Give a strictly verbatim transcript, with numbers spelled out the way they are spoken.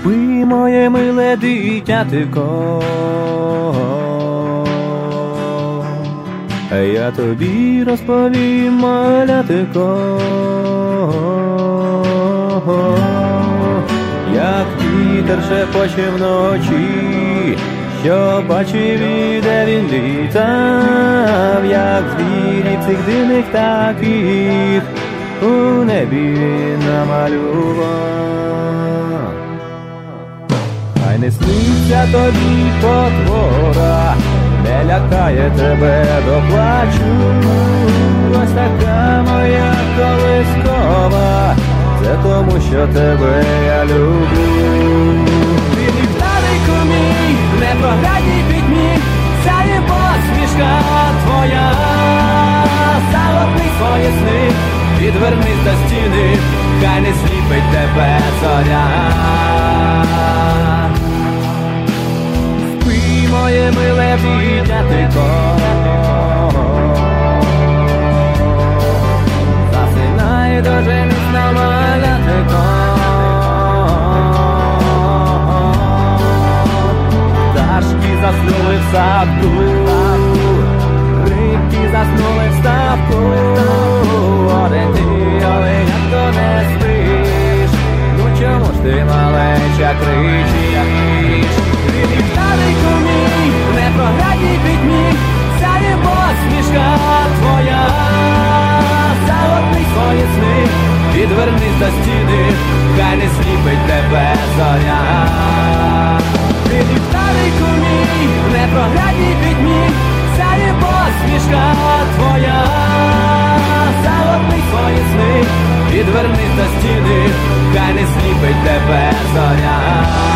Спи, моє миле дитятико, а я тобі розповім, малятико, як вітер шепоче вночі, що бачив і де він літав, як звірі цих дивних таких у небі він намалював. Хай не сниться тобі потвора, не лякає тебе до плачу. Ось така моя колискова, це тому, що тебе я люблю. Ти ліхтарику мій, не прогадній пітьмі, сяє посмішка твоя. Залопни свої сни, відвернись до стіни, хай не сліпить тебе зоря. Спи, моє миле дитятико, засинай дуже міцно, малятико. Пташки заснули в садку, рибки заснули в ставку. Один ти, оленятко, не спиш, ну чому ж ти, малеча, кричиш? Ти ліхтарику мій, не прогадній пітьмі, сяє посмішка твоя. Залопни свої сни, відвернись до стіни, хай не сліпить тебе зоря. Ти ліхтарику мій, не прогадній пітьмі, сяє посмішка твоя. Залопни свої сни, відвернись до стіни, хай не сліпить тебе зоря.